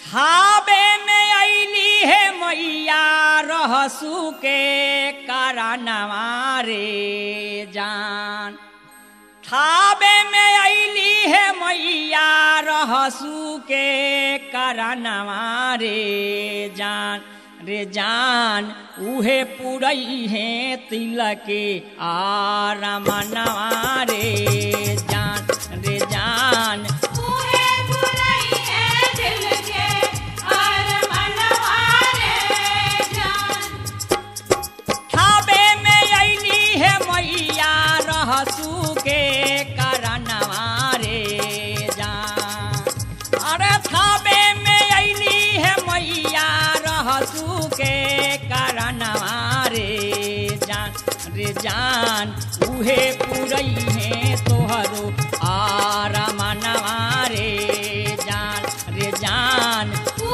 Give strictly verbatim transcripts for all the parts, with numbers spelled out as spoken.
थाबे में अली है मैया रहसू के कारणवा रे जान। थाबे में अली है मैया रहसू के कारणवा रे जान रे जान। उहे पुरई है तिलक आरमनवा रे जान रे जान। रहसू के कारणवा रे जान। अरे थाबे में अली है मैया रहसू के कारणवा रे जान रे जान। उहे पुरई है तोहरो आरमनवा रे जान रे जान।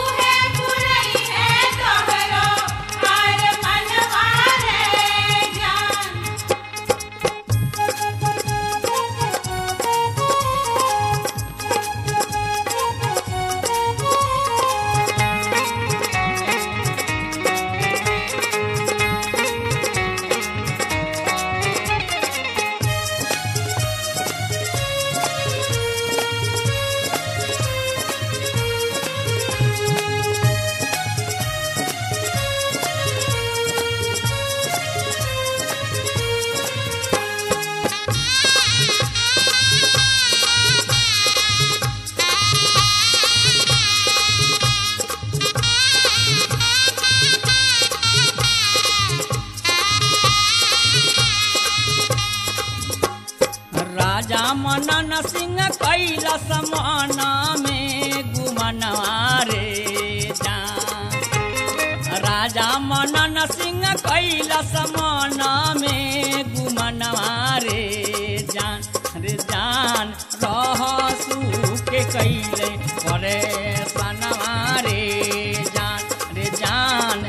राजा मनन सिंह कैलाश मना में गुमनवा रे जान। राजा मनन सिंह कैलाश मना में गुमनवा रे जान रे जान। रहसू के कैले करे सनवा रे जान रे जान।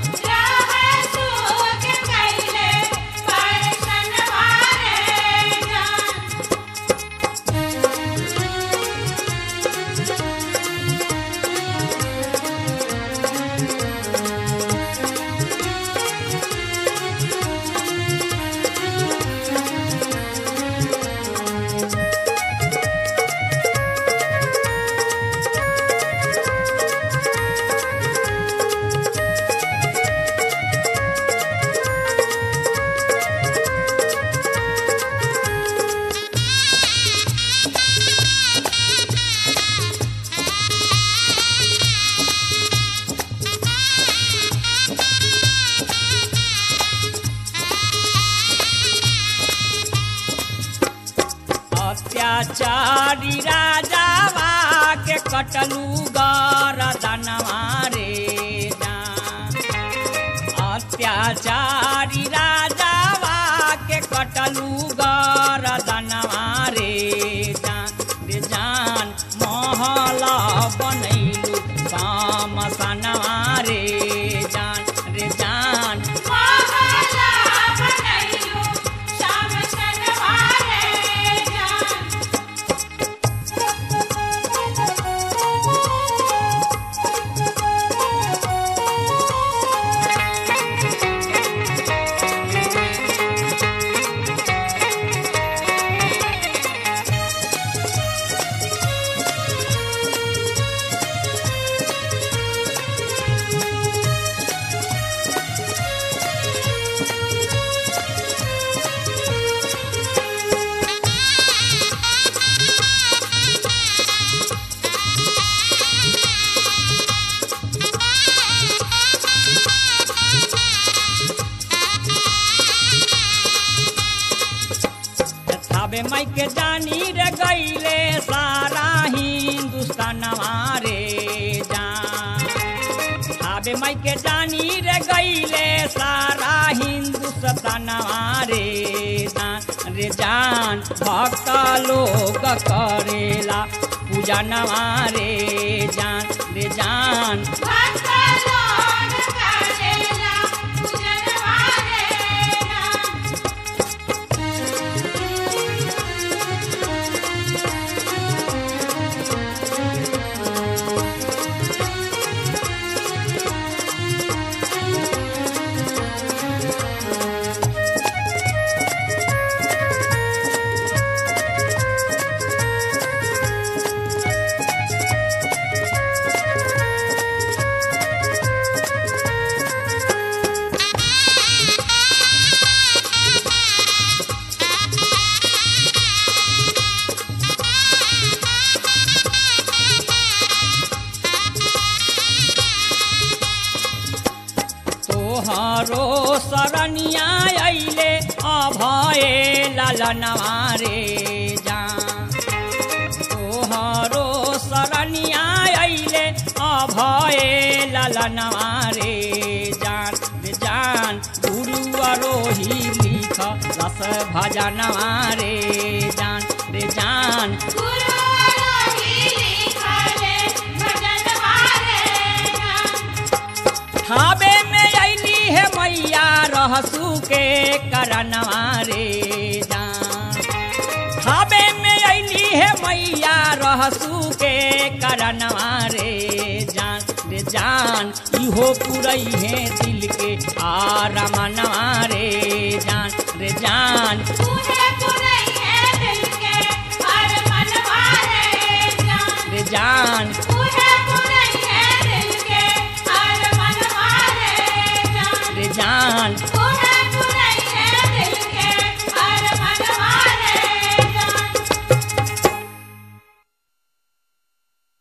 अत्याचारी राजावा के कटलू गरदनवा रे जान। अत्याचारी राजावा के कटलू गरदनवा रे जान रे जान। महल बनैलू शामसनवा रे जान रे जान। थाबे माई के जानी रे गईले सारा हिंदुस्तानवा रे जान। थाबे माई के जानी रे गईले सारा हिंदुस्तानवा रे जान रे जान। भक्त लोग करेला पूजनवा रे जान रे जान। सरनिया अइले अभये ललनवा रे जान तोहरो सरनिया अइले अभये ललनवा रे जान रे जान गुरु अरोही लिख रस भजनवा रे जान रे जान थाबे में अइली है मैया रहसू के करनवा रे जान थाबे में अइली है मैया रहसू के करनवा रे जान रे जान इहो पुरई है दिल के आरमनवा रे जान रे जान रे जान